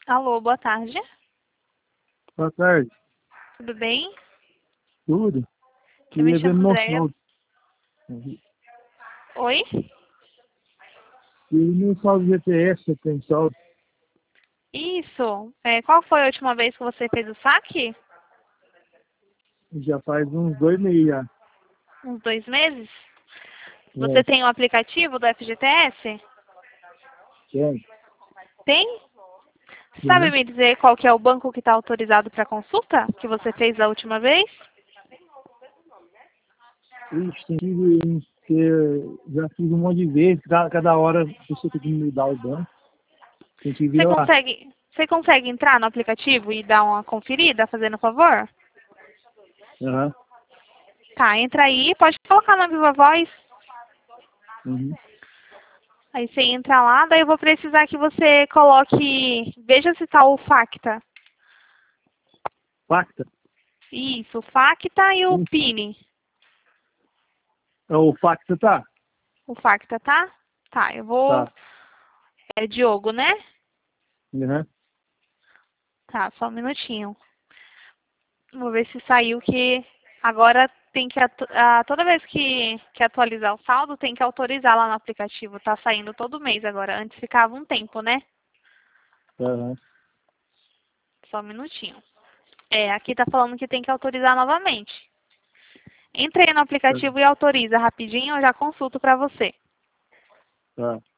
Alô, boa tarde. Boa tarde. Tudo bem? Tudo? Eu me Queria ver chamo meu Andréia. saldo. Oi? E meu saldo GTS, você tem saldo? Isso. Qual foi a última vez que você fez o saque? Já faz uns 2 meses já. Uns 2 meses? Você É, tem o aplicativo do FGTS? tem. Tem? Sabe Uhum. me dizer qual que é o banco que está autorizado para consulta? Que você fez da última vez? Ixi, tem que já fiz um monte de vezes, cada hora você tem que mudar o banco. Tem que ver lá. Você consegue entrar no aplicativo e dar uma conferida, fazendo favor? Aham. Tá, entra aí, pode colocar na Viva Voz. Uhum. Aí você entra lá, daí eu vou precisar que você coloque, veja se tá o Facta. Pacta? Isso, o Facta e o Sim. Pini. É o Pacta, tá? O Facta, tá? Tá, eu vou... Tá. É Diogo, né? Uhum. Tá, só um minutinho. Vou ver se saiu que agora tem que... toda vez que atualizar o saldo, tem que autorizar lá no aplicativo. Tá saindo todo mês agora. Antes ficava um tempo, né? Aham. Só um minutinho. Aqui tá falando que tem que autorizar novamente. Entre aí no aplicativo e autoriza rapidinho, eu já consulto pra você. Tá.